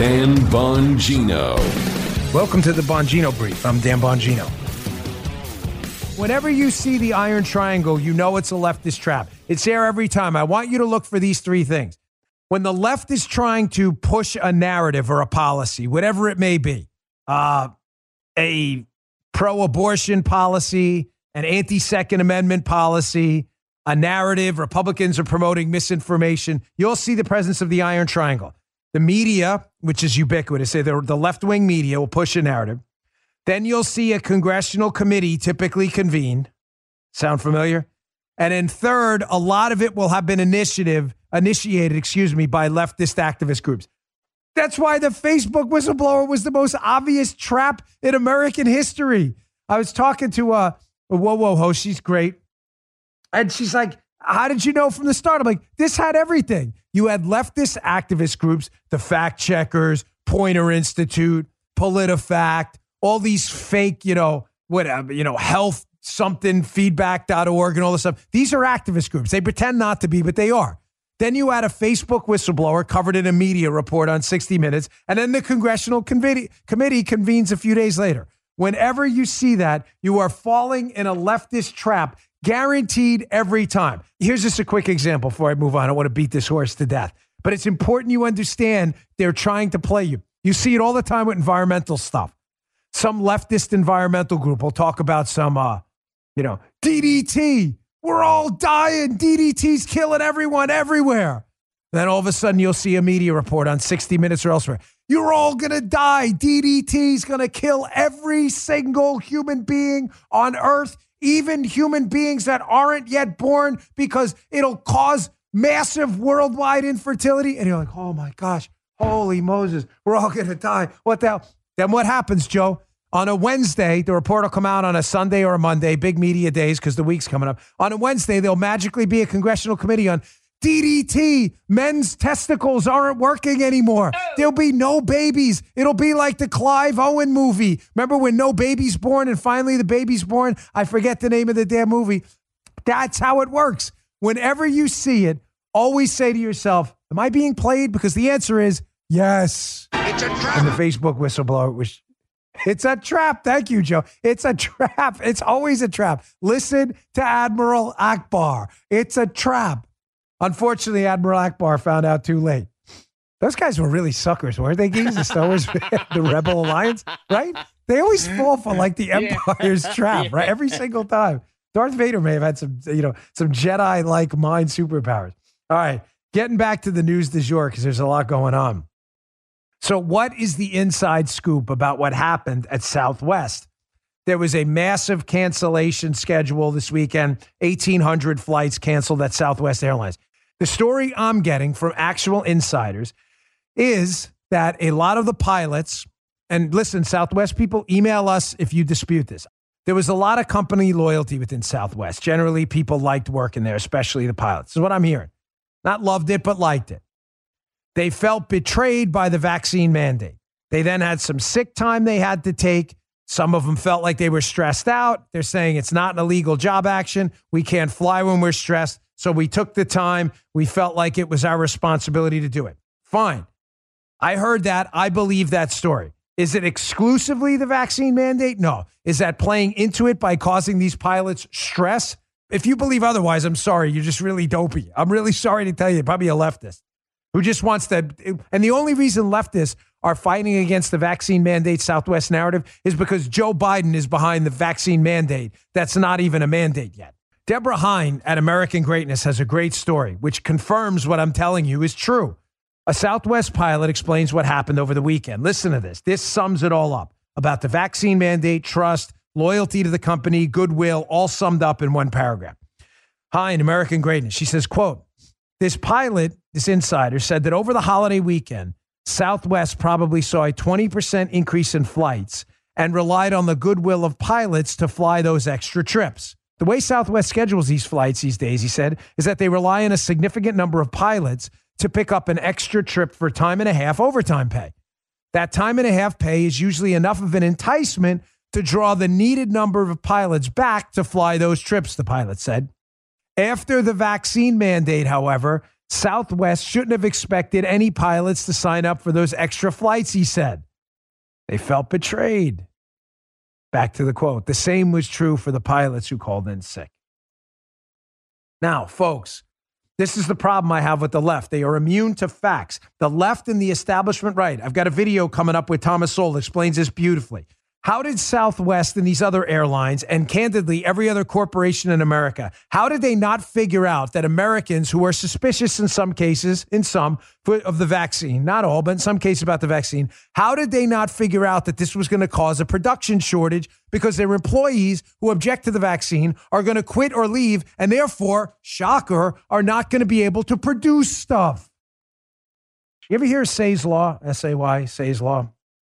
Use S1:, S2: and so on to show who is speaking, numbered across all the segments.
S1: Dan Bongino.
S2: Welcome to the Bongino Brief. I'm Dan Bongino. Whenever you see the iron triangle, you know it's a leftist trap. It's there every time. I want you to look for these three things. When the left is trying to push a narrative or a policy, whatever it may be, a pro-abortion policy, an anti-Second Amendment policy, a narrative, Republicans are promoting misinformation, you'll see the presence of the iron triangle. The media, which is ubiquitous, the left-wing media will push a narrative. Then you'll see a congressional committee typically convene. Sound familiar? And then third, a lot of it will have been initiated, by leftist activist groups. That's why the Facebook whistleblower was the most obvious trap in American history. I was talking to a Whoa host. She's great. And she's like, how did you know from the start? I'm like, this had everything. You had leftist activist groups, the Fact Checkers, Poynter Institute, PolitiFact, all these fake, health something, feedback.org and all this stuff. These are activist groups. They pretend not to be, but they are. Then you had a Facebook whistleblower covered in a media report on 60 Minutes, and then the congressional committee convenes a few days later. Whenever you see that, you are falling in a leftist trap, guaranteed every time. Here's just a quick example before I move on. I don't want to beat this horse to death, but it's important you understand they're trying to play you. You see it all the time with environmental stuff. Some leftist environmental group will talk about some, DDT. We're all dying. DDT's killing everyone everywhere. Then all of a sudden you'll see a media report on 60 Minutes or elsewhere. You're all going to die. DDT's going to kill every single human being on Earth, even human beings that aren't yet born, because it'll cause massive worldwide infertility. And you're like, oh my gosh, holy Moses, we're all going to die. What the hell? Then what happens, Joe? On a Wednesday, the report will come out on a Sunday or a Monday, big media days because the week's coming up. On a Wednesday, there'll magically be a congressional committee on DDT. Men's testicles aren't working anymore. There'll be no babies. It'll be like the Clive Owen movie. Remember when no baby's born and finally the baby's born? I forget the name of the damn movie. That's how it works. Whenever you see it, always say to yourself, am I being played? Because the answer is yes.
S3: It's a trap.
S2: And the Facebook whistleblower was... It's a trap. Thank you, Joe. It's a trap. It's always a trap. Listen to Admiral Akbar. It's a trap. Unfortunately, Admiral Akbar found out too late. Those guys were really suckers, weren't they, Geese? The Star Wars, the Rebel Alliance, right? They always fall for like the Empire's trap, right? Every single time. Darth Vader may have had some Jedi-like mind superpowers. All right, getting back to the news du jour because there's a lot going on. So what is the inside scoop about what happened at Southwest? There was a massive cancellation schedule this weekend, 1,800 flights canceled at Southwest Airlines. The story I'm getting from actual insiders is that a lot of the pilots, and listen, Southwest people, email us if you dispute this. There was a lot of company loyalty within Southwest. Generally, people liked working there, especially the pilots. This is what I'm hearing. Not loved it, but liked it. They felt betrayed by the vaccine mandate. They then had some sick time they had to take. Some of them felt like they were stressed out. They're saying it's not an illegal job action. We can't fly when we're stressed. So we took the time. We felt like it was our responsibility to do it. Fine. I heard that. I believe that story. Is it exclusively the vaccine mandate? No. Is that playing into it by causing these pilots stress? If you believe otherwise, I'm sorry. You're just really dopey. I'm really sorry to tell you. Probably a leftist who just wants to. And the only reason leftists are fighting against the vaccine mandate Southwest narrative is because Joe Biden is behind the vaccine mandate. That's not even a mandate yet. Deborah Hine at American Greatness has a great story, which confirms what I'm telling you is true. A Southwest pilot explains what happened over the weekend. Listen to this. This sums it all up about the vaccine mandate, trust, loyalty to the company, goodwill, all summed up in one paragraph. Hine, American Greatness. She says, quote, this pilot, this insider, said that over the holiday weekend, Southwest probably saw a 20% increase in flights and relied on the goodwill of pilots to fly those extra trips. The way Southwest schedules these flights these days, he said, is that they rely on a significant number of pilots to pick up an extra trip for time and a half overtime pay. That time and a half pay is usually enough of an enticement to draw the needed number of pilots back to fly those trips, the pilot said. After the vaccine mandate, however, Southwest shouldn't have expected any pilots to sign up for those extra flights, he said. They felt betrayed. Back to the quote. The same was true for the pilots who called in sick. Now, folks, this is the problem I have with the left. They are immune to facts. The left and the establishment right. I've got a video coming up with Thomas Sowell that explains this beautifully. How did Southwest and these other airlines, and candidly every other corporation in America, how did they not figure out that Americans who are suspicious in some cases, of the vaccine, not all, but in some cases about the vaccine, how did they not figure out that this was going to cause a production shortage because their employees who object to the vaccine are going to quit or leave and therefore, shocker, are not going to be able to produce stuff? You ever hear Say's Law? S-A-Y, Say's Law?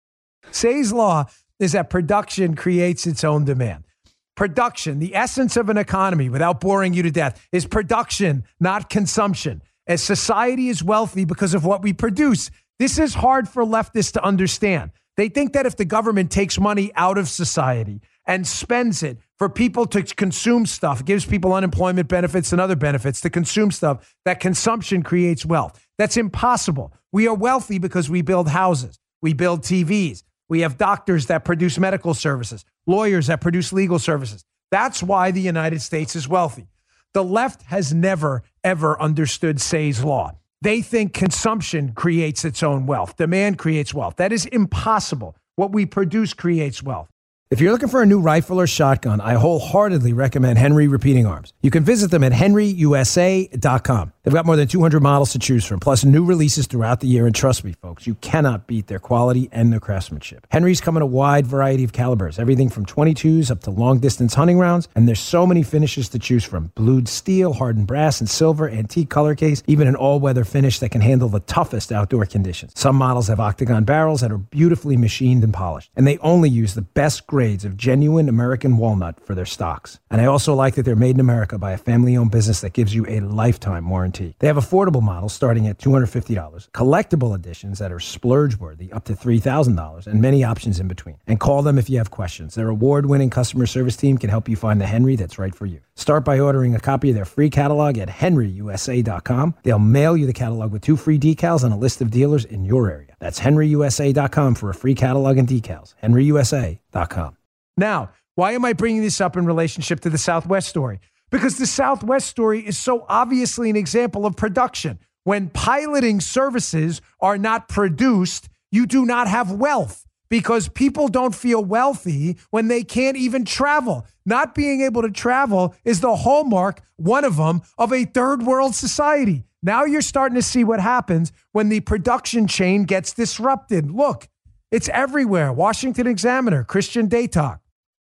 S2: Say's Law is that production creates its own demand. Production, the essence of an economy, without boring you to death, is production, not consumption. As society is wealthy because of what we produce, this is hard for leftists to understand. They think that if the government takes money out of society and spends it for people to consume stuff, gives people unemployment benefits and other benefits to consume stuff, that consumption creates wealth. That's impossible. We are wealthy because we build houses, we build TVs, we have doctors that produce medical services, lawyers that produce legal services. That's why the United States is wealthy. The left has never, ever understood Say's Law. They think consumption creates its own wealth. Demand creates wealth. That is impossible. What we produce creates wealth. If you're looking for a new rifle or shotgun, I wholeheartedly recommend Henry Repeating Arms. You can visit them at henryusa.com. They've got more than 200 models to choose from, plus new releases throughout the year. And trust me, folks, you cannot beat their quality and their craftsmanship. Henry's come in a wide variety of calibers, everything from .22s up to long-distance hunting rounds. And there's so many finishes to choose from. Blued steel, hardened brass, and silver, antique color case, even an all-weather finish that can handle the toughest outdoor conditions. Some models have octagon barrels that are beautifully machined and polished. And they only use the best grades of genuine American walnut for their stocks. And I also like that they're made in America by a family-owned business that gives you a lifetime warranty. They have affordable models starting at $250, collectible editions that are splurge-worthy up to $3,000, and many options in between. And call them if you have questions. Their award-winning customer service team can help you find the Henry that's right for you. Start by ordering a copy of their free catalog at henryusa.com. They'll mail you the catalog with 2 free decals and a list of dealers in your area. That's henryusa.com for a free catalog and decals. henryusa.com. Now, why am I bringing this up in relationship to the Southwest story? Because the Southwest story is so obviously an example of production. When piloting services are not produced, you do not have wealth because people don't feel wealthy when they can't even travel. Not being able to travel is the hallmark, one of them, of a third world society. Now you're starting to see what happens when the production chain gets disrupted. Look, it's everywhere. Washington Examiner, Christian Day Talk.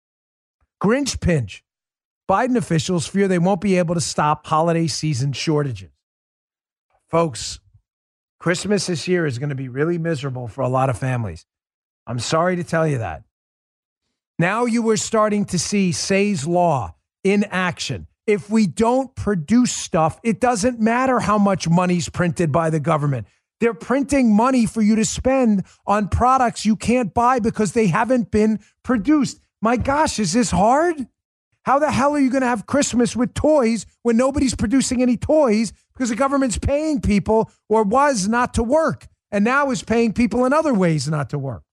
S2: Grinch pinch. Biden officials fear they won't be able to stop holiday season shortages. Folks, Christmas this year is going to be really miserable for a lot of families. I'm sorry to tell you that. Now you are starting to see Say's Law in action. If we don't produce stuff, it doesn't matter how much money's printed by the government. They're printing money for you to spend on products you can't buy because they haven't been produced. My gosh, is this hard? How the hell are you going to have Christmas with toys when nobody's producing any toys because the government's paying people or was not to work and now is paying people in other ways not to work?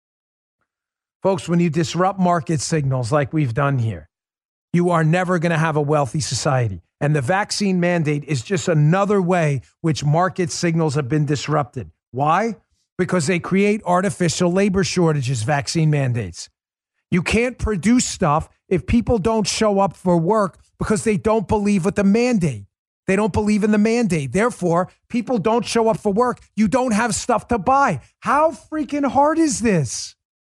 S2: Folks, when you disrupt market signals like we've done here, you are never going to have a wealthy society. And the vaccine mandate is just another way which market signals have been disrupted. Why? Because they create artificial labor shortages, vaccine mandates. You can't produce stuff if people don't show up for work because they don't believe with the mandate. They don't believe in the mandate. Therefore, people don't show up for work. You don't have stuff to buy. How freaking hard is this?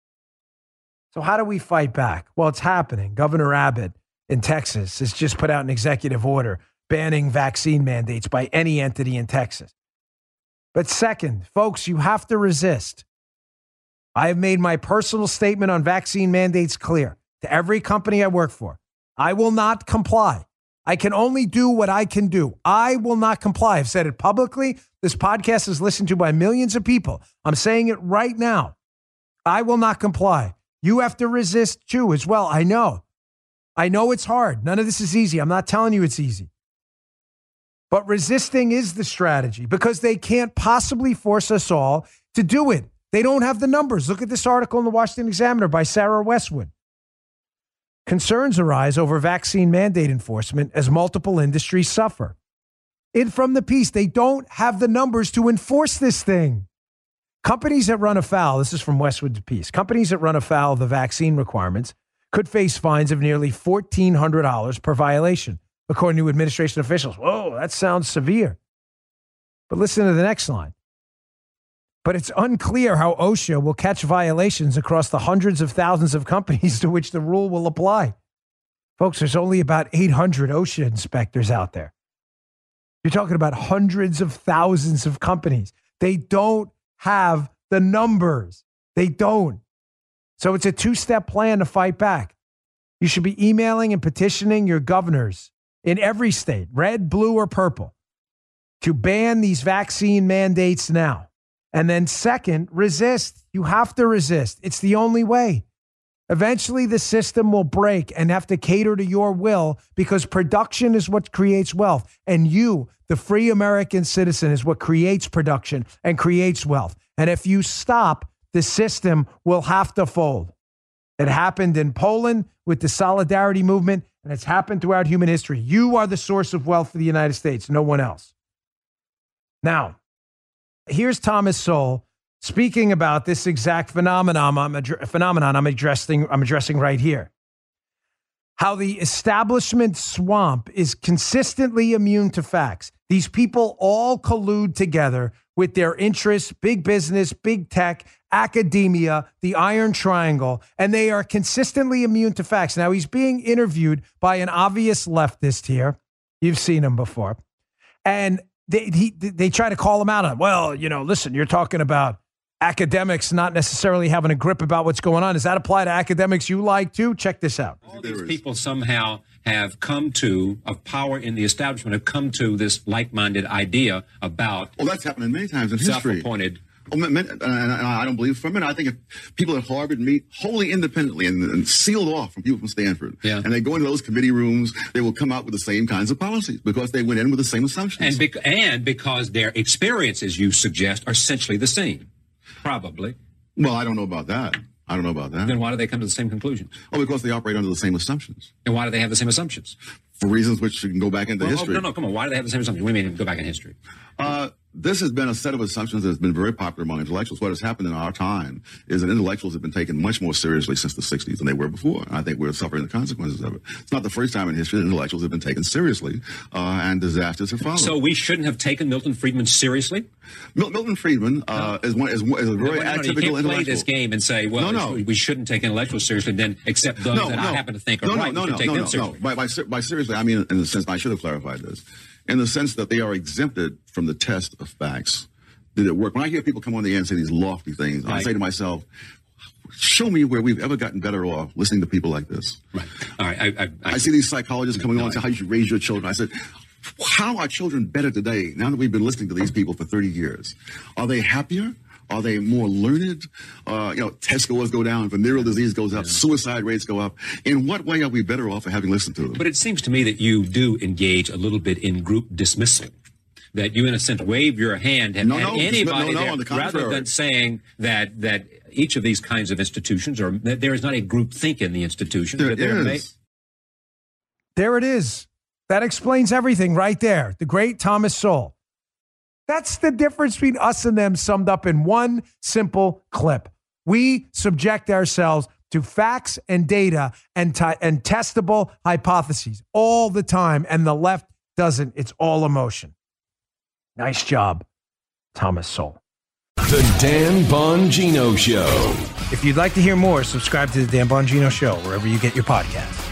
S2: So how do we fight back? Well, it's happening. Governor Abbott in Texas has just put out an executive order banning vaccine mandates by any entity in Texas. But second, folks, you have to resist. I have made my personal statement on vaccine mandates clear to every company I work for. I will not comply. I can only do what I can do. I will not comply. I've said it publicly. This podcast is listened to by millions of people. I'm saying it right now. I will not comply. You have to resist too as well. I know it's hard. None of this is easy. I'm not telling you it's easy. But resisting is the strategy because they can't possibly force us all to do it. They don't have the numbers. Look at this article in the Washington Examiner by Sarah Westwood. Concerns arise over vaccine mandate enforcement as multiple industries suffer. From the piece, they don't have the numbers to enforce this thing. Companies that run afoul, this is from Westwood's piece, companies that run afoul of the vaccine requirements could face fines of nearly $1,400 per violation, according to administration officials. Whoa, that sounds severe. But listen to the next line. But it's unclear how OSHA will catch violations across the hundreds of thousands of companies to which the rule will apply. Folks, there's only about 800 OSHA inspectors out there. You're talking about hundreds of thousands of companies. They don't have the numbers. They don't. So it's a two-step plan to fight back. You should be emailing and petitioning your governors in every state, red, blue, or purple, to ban these vaccine mandates now. And then second, resist. You have to resist. It's the only way. Eventually, the system will break and have to cater to your will because production is what creates wealth. And you, the free American citizen, is what creates production and creates wealth. And if you stop, the system will have to fold. It happened in Poland with the Solidarity Movement, and it's happened throughout human history. You are the source of wealth for the United States, no one else. Now, here's Thomas Sowell speaking about this exact phenomenon I'm addressing right here. How the establishment swamp is consistently immune to facts. These people all collude together with their interests, big business, big tech, academia, the Iron Triangle, and they are consistently immune to facts. Now, he's being interviewed by an obvious leftist here. You've seen him before. And they try to call him out on, well, listen, you're talking about academics not necessarily having a grip about what's going on. Does that apply to academics you like too? Check this out.
S3: All these people somehow have come to, of power in the establishment, have come to this like-minded idea about...
S4: Well, that's happened many times in history.
S3: Self-appointed.
S4: And I don't believe for a minute. I think if people at Harvard meet wholly independently and sealed off from people from Stanford, and they go into those committee rooms, they will come out with the same kinds of policies because they went in with the same assumptions.
S3: And because their experiences, you suggest, are essentially the same. Probably.
S4: Well, I don't know about that.
S3: Then why do they come to the same conclusions?
S4: Oh, because they operate under the same assumptions.
S3: And why do they have the same assumptions?
S4: For reasons which you can go back into history.
S3: No, come on. Why do they have the same assumptions? What do you mean go back in history?
S4: This has been a set of assumptions that has been very popular among intellectuals. What has happened in our time is that intellectuals have been taken much more seriously since the 60s than they were before. And I think we're suffering the consequences of it. It's not the first time in history that intellectuals have been taken seriously, and disasters have followed.
S3: So we shouldn't have taken Milton Friedman seriously?
S4: Milton Friedman is a very atypical intellectual.
S3: You can't play this game and say, well, we shouldn't take intellectuals seriously, then except those that I happen to think are right. No.
S4: By seriously, I mean in the sense, I should have clarified this, in the sense that they are exempted from the test of facts. Did it work? When I hear people come on the air and say these lofty things, I say to myself, show me where we've ever gotten better off listening to people like this.
S3: Right. All right. I see
S4: these psychologists coming on and say how you should raise your children. I said, how are children better today now that we've been listening to these people for 30 years? Are they happier? Are they more learned? Test scores go down, venereal disease goes up, suicide rates go up. In what way are we better off for having listened to them?
S3: But it seems to me that you do engage a little bit in group dismissal. That you, in a sense, wave your hand at anybody there, rather than saying that each of these kinds of institutions, or that there is not a group think in the institution.
S4: There is.
S2: There it is. That explains everything right there. The great Thomas Sowell. That's the difference between us and them summed up in one simple clip. We subject ourselves to facts and data and testable hypotheses all the time, and the left doesn't. It's all emotion. Nice job, Thomas Sowell.
S1: The Dan Bongino Show.
S2: If you'd like to hear more, subscribe to the Dan Bongino Show wherever you get your podcasts.